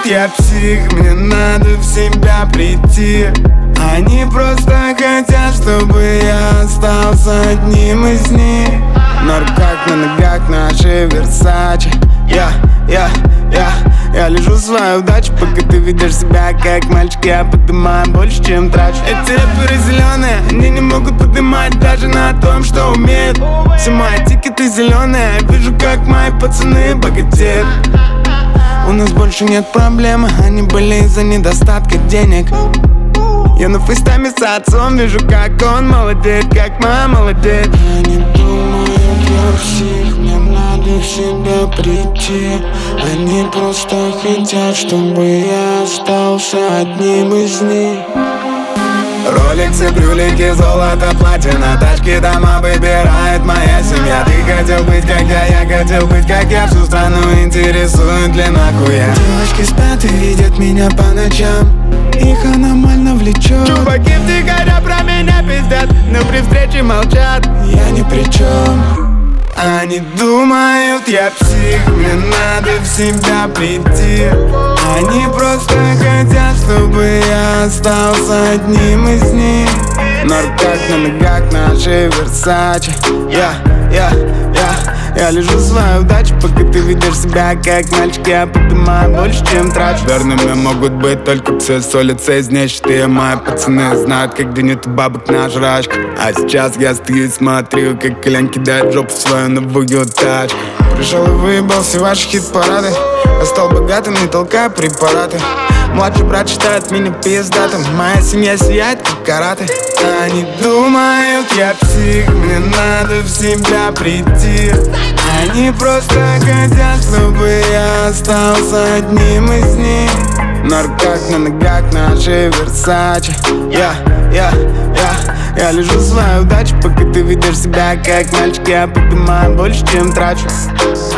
думают, я псих, мне надо в себя прийти. Они просто хотят, чтобы я остался одним из них. На руках, на ногах наши Версаче. Я лежу свою удачу, пока ты ведешь себя как мальчик. Я поднимаю больше, чем трачу. Эти рэперы зеленые, они не могут поднимать даже на том, что умеют. Все мои тикеты зеленые, я вижу, как мои пацаны богатеют. У нас больше нет проблем, они были из-за недостатка денег. Я на фейстайме с отцом вижу, как он молодеет, как мама молодеет. Они думают, я псих, мне надо в себя прийти. Они просто хотят, чтобы я остался одним из них. Роликсы, брюлики, золото, платина, тачки, дома выбирает моя семья. Ты хотел быть как я хотел быть как я. Всю страну интересует длина хуя. Девочки спят и видят меня по ночам, их аномально влечет. Чуваки втихаря про меня пиздят, но при встрече молчат. Я ни при чем. Они думают, я псих, мне надо в себя прийти. Они просто хотят, чтобы я остался одним из них. На руках, на ногах наши Версаче. Я лежу свою удачу, пока ты ведешь себя как мальчик. Я поднимаю больше, чем трачу. Верными могут быть только псы с улицы из нищеты. Мои пацаны знают, как гонит бабок на жрачку. А сейчас я стою и смотрю, как Колян кидает жопу в свою новую тачку. Пришел и выебал все ваши хит-парады. Я стал богатым, не толкая препараты. Младший брат считает меня пиздатым. Моя семья сияет, как караты. Они думают, я псих, мне надо в себя прийти. Они просто хотят, чтобы я остался одним из них. На руках, на ногах наши Версаче. Я лежу свою удачу, пока ты ведешь себя как мальчик. Я поднимаю больше, чем трачу.